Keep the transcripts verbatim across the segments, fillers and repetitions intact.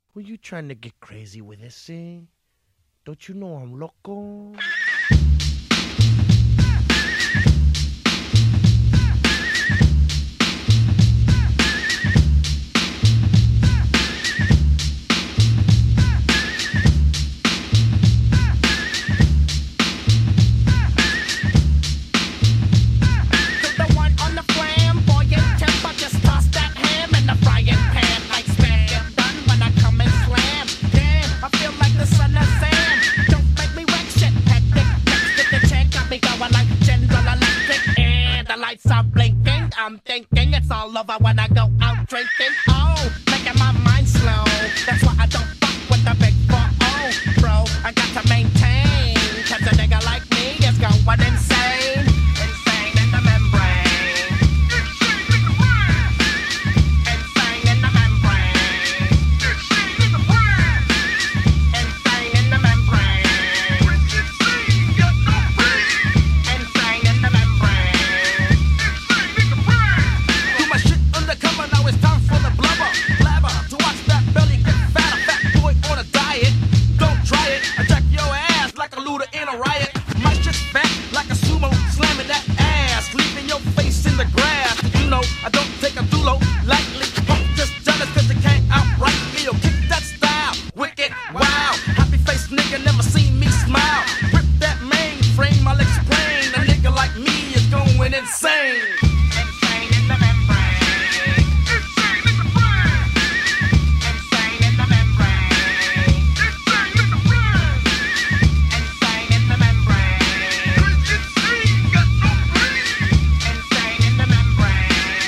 Who you trying to get crazy with this, eh? Don't you know I'm loco? I'm thinking it's all over when I go out drinking. Oh, making my mind slow. That's why I don't fuck with the big four oh, bro. I got to maintain, cause a nigga like me is going insane. Insane in the membrane. Insane in the membrane. Insane in the brain. Insane in the membrane. Insane in the membrane. I don't take a dulo lightly. Just jealous cause you can't outright me. Yo, kick that style, wicked, wow. Happy face nigga never seen me smile. Rip that mainframe, I'll explain. A nigga like me is going insane. Insane in the membrane. Insane in the brain. Insane in the membrane. Insane in the brain. Insane in the membrane. Insane, got no brain. Insane in the membrane.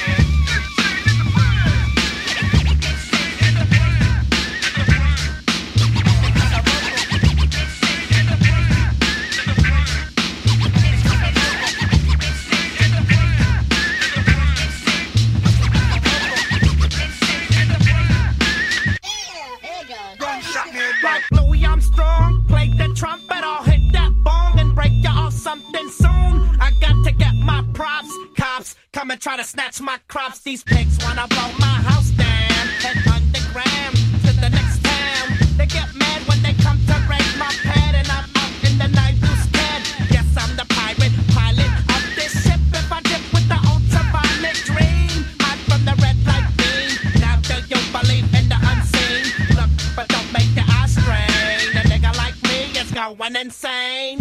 Like Louis Armstrong, play the trumpet, I'll hit that bong and break you off something soon. I got to get my props, cops come and try to snatch my crops. These pigs wanna blow my house down, head underground to the next town. They get mad when they come to raid my pad and I'm out in the night who's scared. Yes, I'm the pirate, pilot of this ship. If I dip with the ultraviolet dream, hide from the red light beam. Now do you believe in the unseen? Look, but don't make your eyes strain. A nigga like me is going insane.